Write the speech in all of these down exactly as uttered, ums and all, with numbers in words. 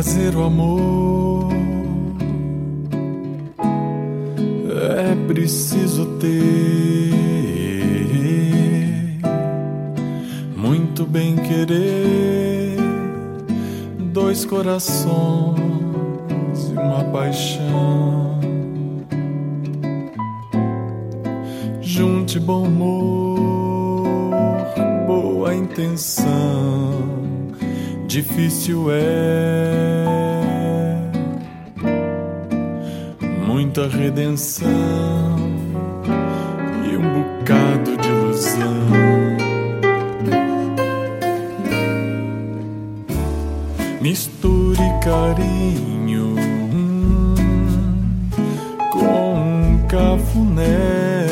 fazer o amor é preciso ter muito bem querer, dois corações e uma paixão. Junte bom humor, boa intenção, difícil é muita redenção e um bocado de ilusão. Misture carinho hum, com um cafuné,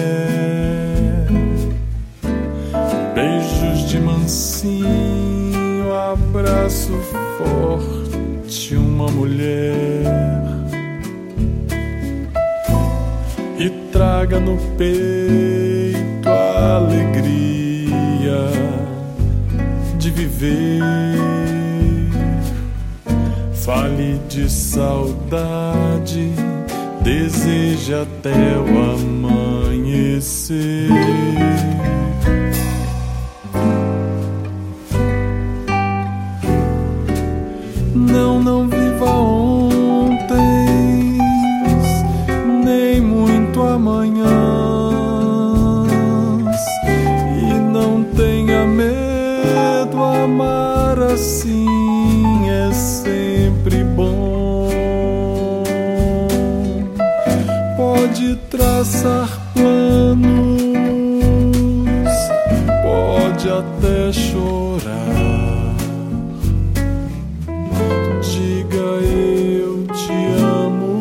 beijos de mansinho, abraço forte, uma mulher. E traga no peito a alegria de viver. Fale de saudade, deseje até o amanhecer. Não, não viva ontem, nem muito amanhã, e não tenha medo, amar assim é sempre bom. Pode traçar planos, pode até chorar, diga eu te amo.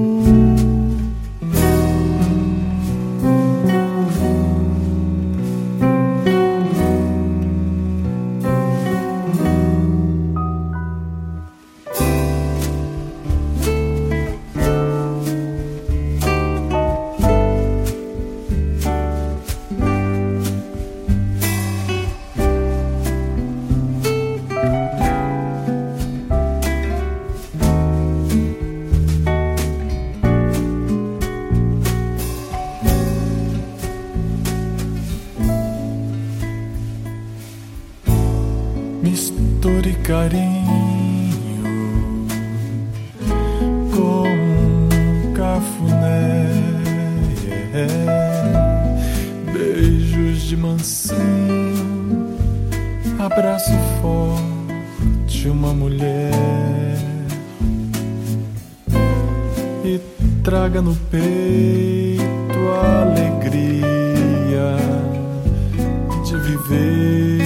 Misture carinho com um cafuné, beijos de mansinho, abraço forte, uma mulher. E traga no peito a alegria de viver.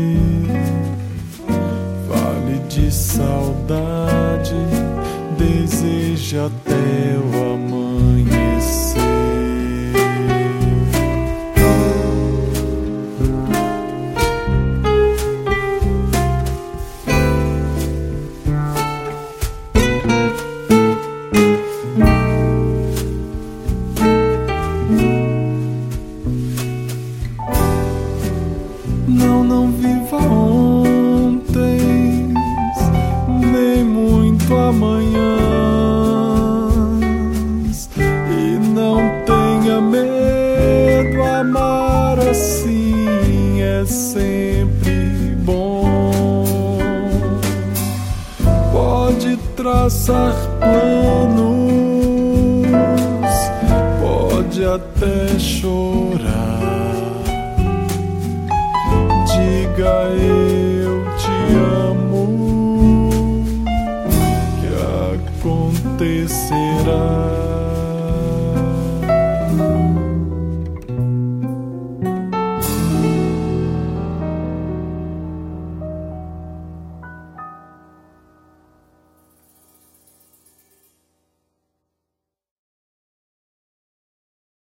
De saudade, deseja até o amanhecer. Não, não viva ontem, nem muito amanhã, e não tenha medo, amar assim é sempre bom. Pode traçar planos, pode até chorar, diga eu